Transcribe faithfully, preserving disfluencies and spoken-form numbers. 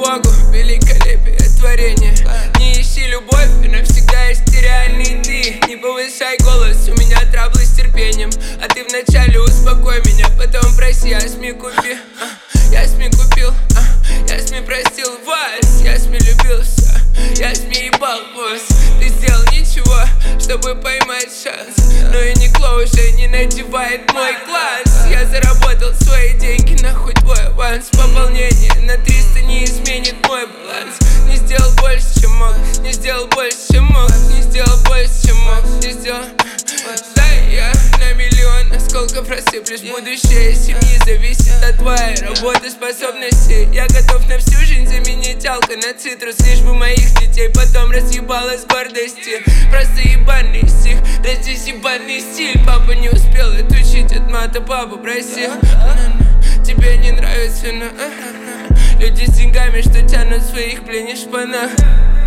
Богу, великолепие творения. Не ищи любовь, и навсегда есть ты реальный ты. Не повышай голос, у меня траблы с терпением. А ты вначале успокой меня, потом проси, а СМИ купи. Я СМИ купил, я СМИ простил вас, я СМИ любил все, я СМИ ебал вас. Ты сделал ничего, чтобы поймать шанс, но и никто уже не надевает мой класс. Я заработал свои деньги, нахуй твой аванс. Пополнение на триста не изменит мой баланс. Не сделал больше, чем мог, не сделал больше, чем мог, не сделал больше, чем мог, не сделал. Да, я на миллион осколков рассыплюсь. Будущее семьи зависит от твоей работоспособности. Я готов на всю жизнь заменить алко на цитрус, лишь бы моих детей потом разъебало с гордости. Просто ебаный стих, да здесь ебаный стиль. Папа не успел отучить от мата, папу проси. Тебе не нравится, но люди с деньгами, что тянут своих пленишь пана.